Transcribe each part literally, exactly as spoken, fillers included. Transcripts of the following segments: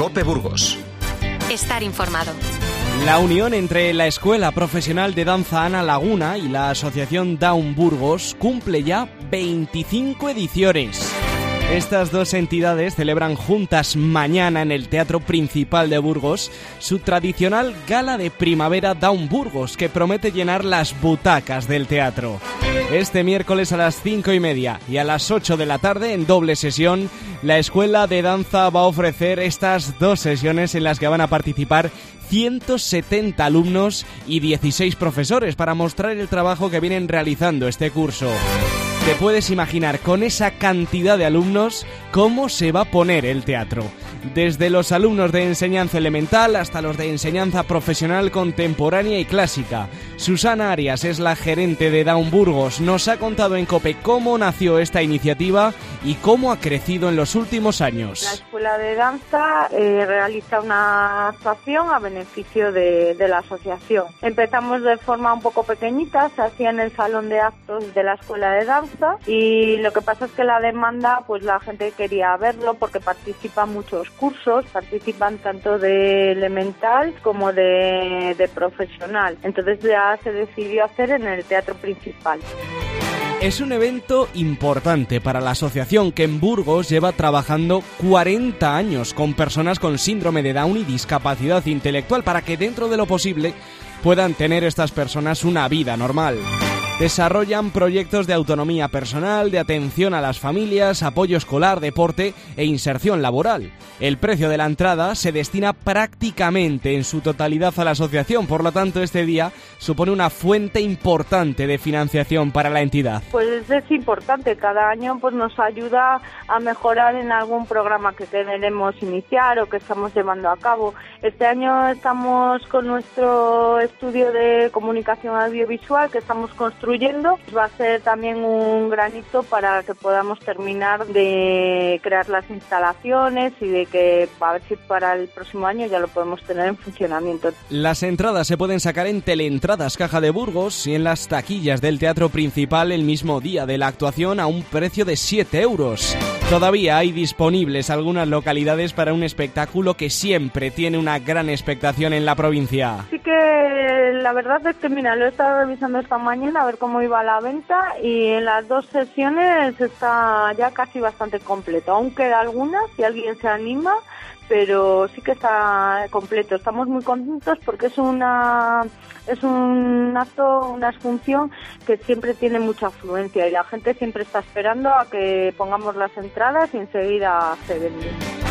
COPE Burgos. Estar informado. La unión entre la Escuela Profesional de Danza Ana Laguna y la Asociación Down Burgos cumple ya veinticinco ediciones. Estas dos entidades celebran juntas mañana en el Teatro Principal de Burgos su tradicional gala de primavera Down Burgos, que promete llenar las butacas del teatro. Este miércoles a las cinco y media y a las ocho de la tarde, en doble sesión, la Escuela de Danza va a ofrecer estas dos sesiones en las que van a participar ciento setenta alumnos y dieciséis profesores para mostrar el trabajo que vienen realizando este curso. Te puedes imaginar con esa cantidad de alumnos cómo se va a poner el teatro. Desde los alumnos de enseñanza elemental hasta los de enseñanza profesional contemporánea y clásica. Susana Arias es la gerente de Down Burgos. Nos ha contado en COPE cómo nació esta iniciativa y cómo ha crecido en los últimos años. La Escuela de Danza eh, realiza una actuación a beneficio de, de la asociación. Empezamos de forma un poco pequeñita, se hacía en el salón de actos de la Escuela de Danza, y lo que pasa es que la demanda, pues la gente quería verlo porque participan muchos cursos, participan tanto de elemental como de, de profesional. Entonces ya se decidió hacer en el Teatro Principal. Es un evento importante para la asociación, que en Burgos lleva trabajando cuarenta años con personas con síndrome de Down y discapacidad intelectual, para que dentro de lo posible puedan tener estas personas una vida normal. Desarrollan proyectos de autonomía personal, de atención a las familias, apoyo escolar, deporte e inserción laboral. El precio de la entrada se destina prácticamente en su totalidad a la asociación, por lo tanto este día supone una fuente importante de financiación para la entidad. Pues es importante, cada año pues nos ayuda a mejorar en algún programa que queremos iniciar o que estamos llevando a cabo. Este año estamos con nuestro estudio de comunicación audiovisual que estamos construyendo. Va a ser también un granito para que podamos terminar de crear las instalaciones y de que a ver si para el próximo año ya lo podemos tener en funcionamiento. Las entradas se pueden sacar en Teleentradas Caja de Burgos y en las taquillas del Teatro Principal el mismo día de la actuación a un precio de siete euros. Todavía hay disponibles algunas localidades para un espectáculo que siempre tiene una gran expectación en la provincia. Sí que la verdad es que, mira, lo he estado revisando esta mañana a ver cómo iba la venta, y en las dos sesiones está ya casi bastante completo. Aún queda algunas si alguien se anima, pero sí que está completo. Estamos muy contentos porque es una es un acto, una función que siempre tiene mucha afluencia y la gente siempre está esperando a que pongamos las entradas y enseguida se vende.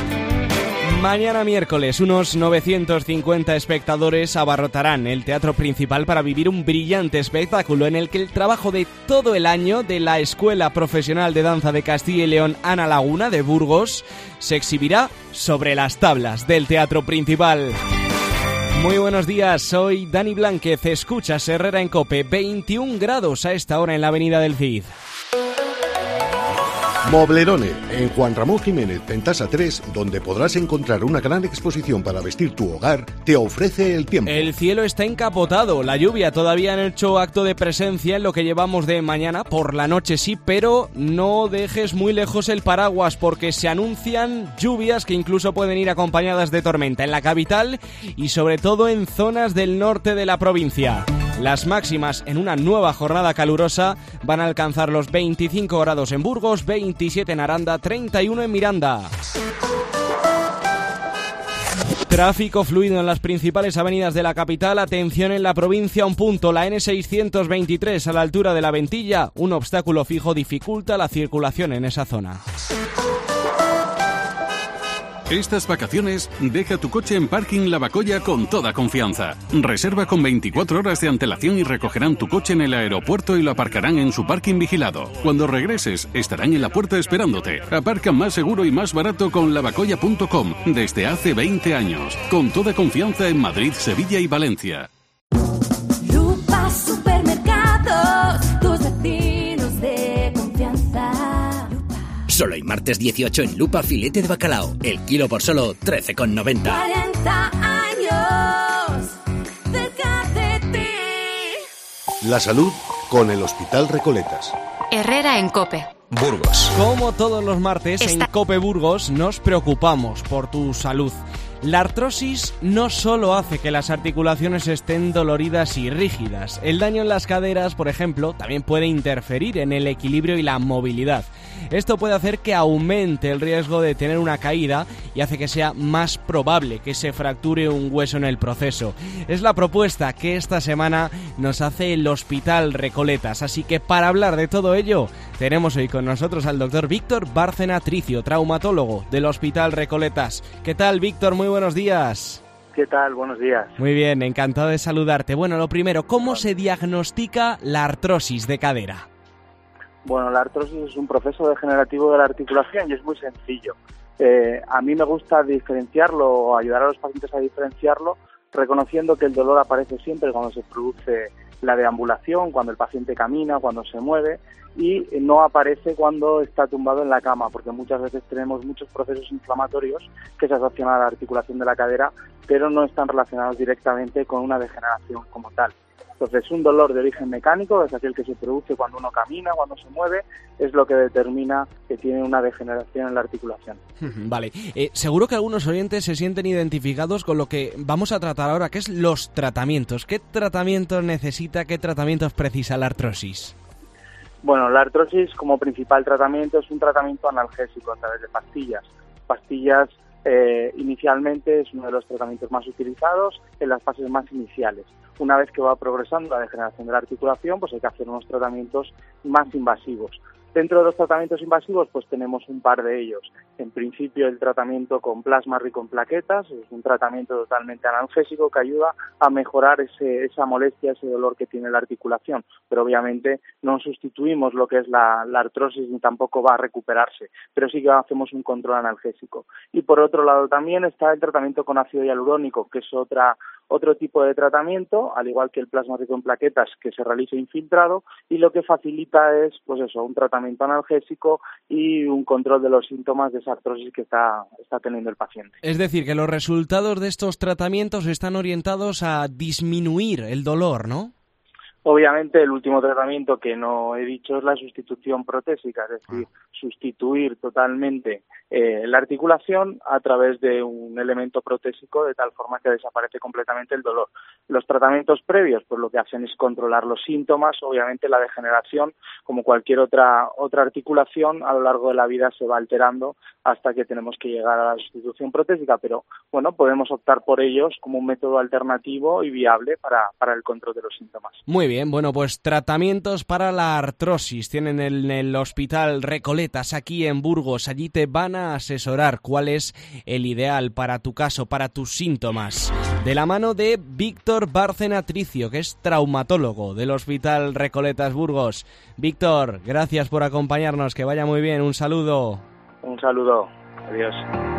Mañana miércoles, unos novecientos cincuenta espectadores abarrotarán el Teatro Principal para vivir un brillante espectáculo en el que el trabajo de todo el año de la Escuela Profesional de Danza de Castilla y León Ana Laguna de Burgos se exhibirá sobre las tablas del Teatro Principal. Muy buenos días, soy Dani Blánquez, escuchas Herrera en COPE, veintiún grados a esta hora en la Avenida del Cid. Moblerone, en Juan Ramón Jiménez, Pentasa tres, donde podrás encontrar una gran exposición para vestir tu hogar, te ofrece el tiempo. El cielo está encapotado, la lluvia todavía han hecho acto de presencia en lo que llevamos de mañana, por la noche sí, pero no dejes muy lejos el paraguas porque se anuncian lluvias que incluso pueden ir acompañadas de tormenta en la capital y sobre todo en zonas del norte de la provincia. Las máximas en una nueva jornada calurosa van a alcanzar los veinticinco grados en Burgos, veintisiete en Aranda, treinta y uno en Miranda. Tráfico fluido en las principales avenidas de la capital. Atención en la provincia, un punto, la ene seiscientos veintitrés a la altura de la Ventilla. Un obstáculo fijo dificulta la circulación en esa zona. Estas vacaciones, deja tu coche en Parking Lavacolla con toda confianza. Reserva con veinticuatro horas de antelación y recogerán tu coche en el aeropuerto y lo aparcarán en su parking vigilado. Cuando regreses, estarán en la puerta esperándote. Aparca más seguro y más barato con lavacolla punto com desde hace veinte años. Con toda confianza en Madrid, Sevilla y Valencia. Lupa Supermercados, tus vecinos de confianza. Solo hay martes dieciocho en Lupa filete de bacalao. El kilo por solo trece con noventa. cuarenta años cerca de ti. La salud con el Hospital Recoletas. Herrera en COPE. Burgos. Como todos los martes, Está... en COPE Burgos nos preocupamos por tu salud. La artrosis no solo hace que las articulaciones estén doloridas y rígidas. El daño en las caderas, por ejemplo, también puede interferir en el equilibrio y la movilidad. Esto puede hacer que aumente el riesgo de tener una caída y hace que sea más probable que se fracture un hueso en el proceso. Es la propuesta que esta semana nos hace el Hospital Recoletas. Así que para hablar de todo ello, tenemos hoy con nosotros al doctor Víctor Bárcena Tricio, traumatólogo del Hospital Recoletas. ¿Qué tal, Víctor? Muy buenos días. ¿Qué tal? Buenos días. Muy bien, encantado de saludarte. Bueno, lo primero, ¿cómo se diagnostica la artrosis de cadera? Bueno, la artrosis es un proceso degenerativo de la articulación y es muy sencillo. Eh, a mí me gusta diferenciarlo o ayudar a los pacientes a diferenciarlo, reconociendo que el dolor aparece siempre cuando se produce la deambulación, cuando el paciente camina, cuando se mueve, y no aparece cuando está tumbado en la cama, porque muchas veces tenemos muchos procesos inflamatorios que se asocian a la articulación de la cadera, pero no están relacionados directamente con una degeneración como tal. Entonces, un dolor de origen mecánico es aquel que se produce cuando uno camina, cuando se mueve, es lo que determina que tiene una degeneración en la articulación. Vale, eh, seguro que algunos oyentes se sienten identificados con lo que vamos a tratar ahora, que es los tratamientos. ¿Qué tratamientos necesita, qué tratamientos precisa la artrosis? Bueno, la artrosis como principal tratamiento es un tratamiento analgésico a través de pastillas. Pastillas eh, inicialmente es uno de los tratamientos más utilizados en las fases más iniciales. Una vez que va progresando la degeneración de la articulación, pues hay que hacer unos tratamientos más invasivos. Dentro de los tratamientos invasivos, pues tenemos un par de ellos. En principio, el tratamiento con plasma rico en plaquetas, es un tratamiento totalmente analgésico que ayuda a mejorar ese, esa molestia, ese dolor que tiene la articulación. Pero obviamente no sustituimos lo que es la, la artrosis ni tampoco va a recuperarse, pero sí que hacemos un control analgésico. Y por otro lado también está el tratamiento con ácido hialurónico, que es otra otro tipo de tratamiento, al igual que el plasma rico en plaquetas, que se realiza infiltrado, y lo que facilita es, pues eso, un tratamiento analgésico y un control de los síntomas de esa artrosis que está, está teniendo el paciente. Es decir, que los resultados de estos tratamientos están orientados a disminuir el dolor, ¿no? Obviamente, el último tratamiento que no he dicho es la sustitución protésica, es decir, ah. sustituir totalmente eh, la articulación a través de un elemento protésico de tal forma que desaparece completamente el dolor. Los tratamientos previos, pues lo que hacen es controlar los síntomas. Obviamente, la degeneración, como cualquier otra otra articulación, a lo largo de la vida se va alterando hasta que tenemos que llegar a la sustitución protésica, pero bueno, podemos optar por ellos como un método alternativo y viable para, para el control de los síntomas. Muy bien. Bien, bueno, pues tratamientos para la artrosis tienen en el Hospital Recoletas aquí en Burgos. Allí te van a asesorar cuál es el ideal para tu caso, para tus síntomas. De la mano de Víctor Bárcena Tricio, que es traumatólogo del Hospital Recoletas Burgos. Víctor, gracias por acompañarnos, que vaya muy bien, un saludo. Un saludo, adiós.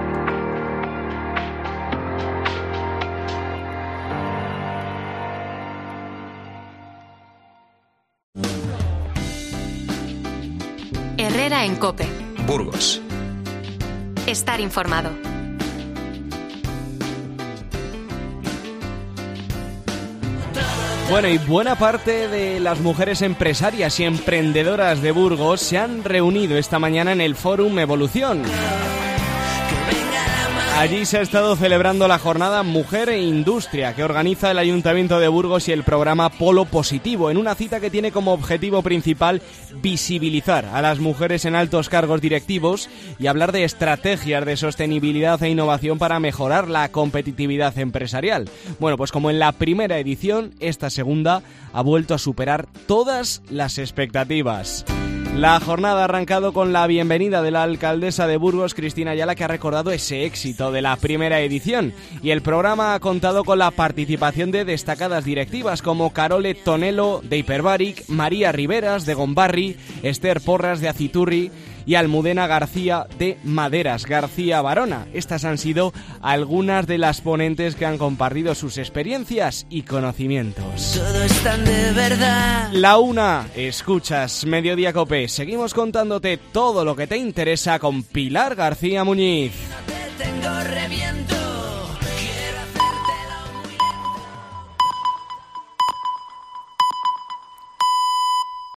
Herrera en COPE. Burgos. Estar informado. Bueno, y buena parte de las mujeres empresarias y emprendedoras de Burgos se han reunido esta mañana en el Fórum Evolución. Allí se ha estado celebrando la jornada Mujer e Industria que organiza el Ayuntamiento de Burgos y el programa Polo Positivo, en una cita que tiene como objetivo principal visibilizar a las mujeres en altos cargos directivos y hablar de estrategias de sostenibilidad e innovación para mejorar la competitividad empresarial. Bueno, pues como en la primera edición, esta segunda ha vuelto a superar todas las expectativas. La jornada ha arrancado con la bienvenida de la alcaldesa de Burgos, Cristina Ayala, que ha recordado ese éxito de la primera edición. Y el programa ha contado con la participación de destacadas directivas como Carole Tonelo de Hiperbaric, María Riveras de Gombarri, Esther Porras de Aciturri y Almudena García de Maderas García Barona. Estas han sido algunas de las ponentes que han compartido sus experiencias y conocimientos. Todo es tan de verdad. La una, escuchas Mediodía Cope. Seguimos contándote todo lo que te interesa con Pilar García Muñiz. Te tengo reviento.